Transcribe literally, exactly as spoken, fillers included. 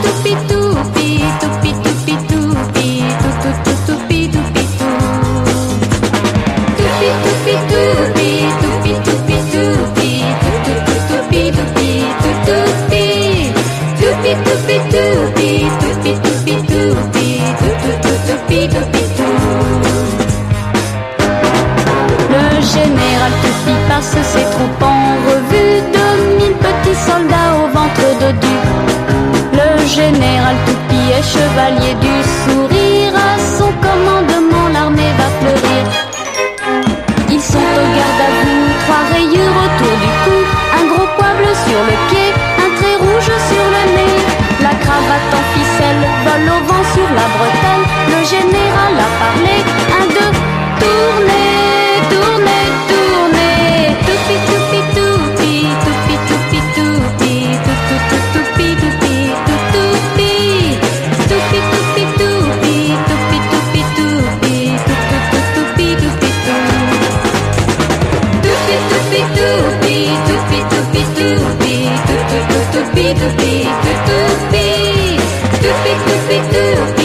toupi toupi, toupi toupi toupi, tout tout tout toupi toupi tout. Toupi toupi toupi, toupi toupi toupi, tout tout tout toupi toupi, tout toupi. Toupi toupi toupi, toupi toupi toupi, tout tout tout toupi toupi tout. Le général Toupi passe ses troupes en revue, deux mille petits soldats au ventre dodu. Le général Toupi est chevalier du sourire, à son commandement l'armée va fleurir. Ils sont au garde à vous, trois rayures autour du cou, un gros poids bleu sur le pied, un trait rouge sur le nez. La cravate en ficelle vole au vent sur la bretelle. Le général a parlé, un, deux, tournez, tournez, tournez. Toupi toupi toupi, toupi toupi toupi, tout tout tout toupi toupi, tout toupi. Toupi toupi toupi, toupi toupi toupi, tout tout tout toupi toupi tout. Toupi toupi toupi, toupi toupi toupi, tout tout tout toupi toupi.